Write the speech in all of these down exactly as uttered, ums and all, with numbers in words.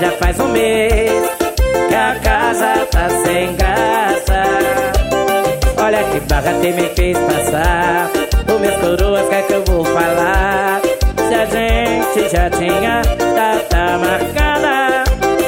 já faz um mês que a casa tá sem graça. Olha que barra te me fez passar. Os meus coroas, que é que eu vou falar? Se a gente já tinha data marcada,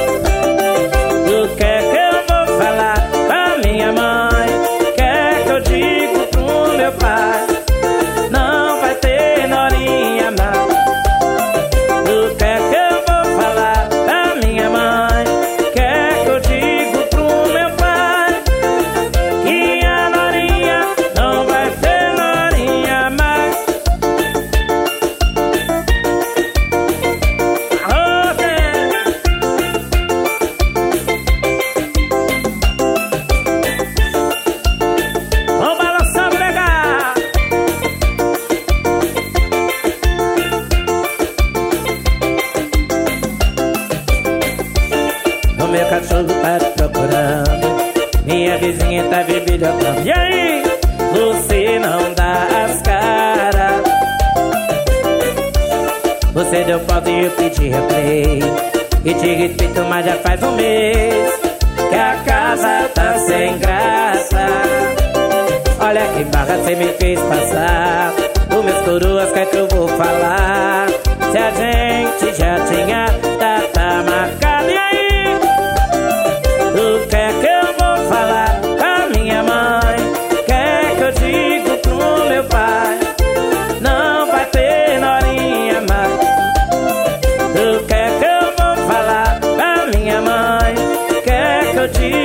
o que é que eu vou falar pra minha mãe? O que é que eu digo pro meu pai? Não vai ter norinha mais. O que é que eu vou falar pra minha mãe? O que é que eu digo pro meu pai? Que a norinha não vai ter norinha mais. Vamos balançar, pegar. O meu cachorro tá te procurando, minha vizinha tá bibilhotando. E aí, você não dá as caras. Você deu pausa e eu pedi replay, e te respeito, mas já faz um mês que a casa tá sem graça. Olha que barra cê me fez passar. Os meus coroas, que é que eu vou falar? Se a gente já tinha data marcada. E aí, o que é que eu vou falar pra minha mãe? O que é que eu digo pro meu pai? Não vai ter norinha mais. O que é que eu vou falar pra minha mãe? O que é que eu digo